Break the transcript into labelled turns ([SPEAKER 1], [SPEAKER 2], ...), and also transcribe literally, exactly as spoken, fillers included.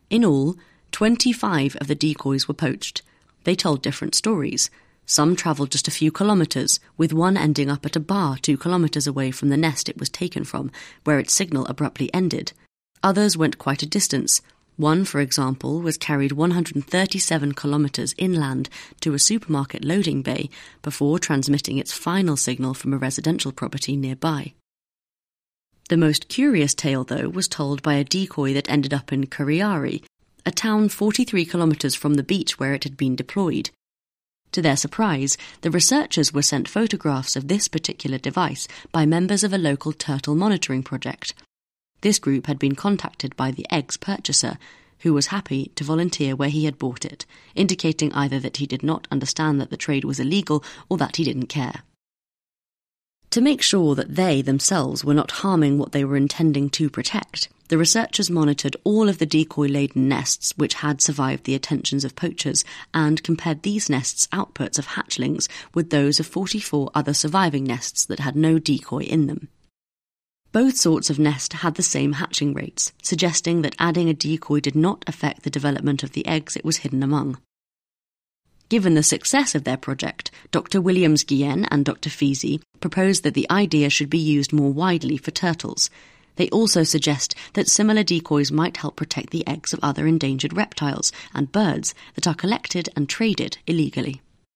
[SPEAKER 1] In all, twenty-five of the decoys were poached. They told different stories. Some travelled just a few kilometres, with one ending up at a bar two kilometres away from the nest it was taken from, where its signal abruptly ended. Others went quite a distance. One, for example, was carried one hundred thirty-seven kilometres inland to a supermarket loading bay before transmitting its final signal from a residential property nearby. The most curious tale, though, was told by a decoy that ended up in Kurihara, a town forty-three kilometres from the beach where it had been deployed. To their surprise, the researchers were sent photographs of this particular device by members of a local turtle monitoring project. This group had been contacted by the egg's purchaser, who was happy to volunteer where he had bought it, indicating either that he did not understand that the trade was illegal or that he didn't care. To make sure that they themselves were not harming what they were intending to protect, the researchers monitored all of the decoy-laden nests which had survived the attentions of poachers and compared these nests' outputs of hatchlings with those of forty-four other surviving nests that had no decoy in them. Both sorts of nest had the same hatching rates, suggesting that adding a decoy did not affect the development of the eggs it was hidden among. Given the success of their project, Doctor Williams-Guillen and Doctor Feasey proposed that the idea should be used more widely for turtles. They also suggest that similar decoys might help protect the eggs of other endangered reptiles and birds that are collected and traded illegally.